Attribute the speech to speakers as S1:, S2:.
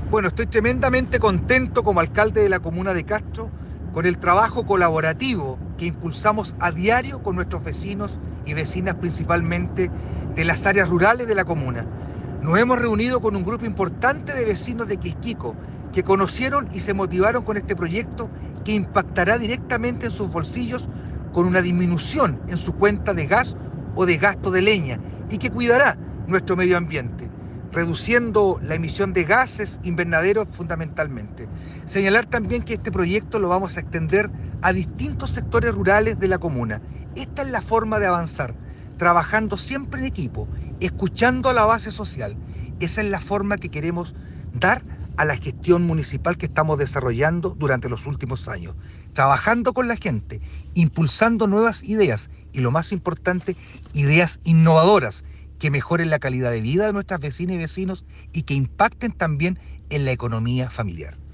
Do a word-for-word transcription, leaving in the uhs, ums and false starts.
S1: Bueno, estoy tremendamente contento como alcalde de la comuna de Castro con el trabajo colaborativo que impulsamos a diario con nuestros vecinos y vecinas, principalmente de las áreas rurales de la comuna. Nos hemos reunido con un grupo importante de vecinos de Quisquico que conocieron y se motivaron con este proyecto que impactará directamente en sus bolsillos con una disminución en su cuenta de gas o de gasto de leña y que cuidará nuestro medio ambiente, reduciendo la emisión de gases invernaderos fundamentalmente. Señalar también que este proyecto lo vamos a extender a distintos sectores rurales de la comuna. Esta es la forma de avanzar, trabajando siempre en equipo, escuchando a la base social. Esa es la forma que queremos dar a la gestión municipal que estamos desarrollando durante los últimos años, trabajando con la gente, impulsando nuevas ideas y, lo más importante, ideas innovadoras que mejoren la calidad de vida de nuestras vecinas y vecinos y que impacten también en la economía familiar.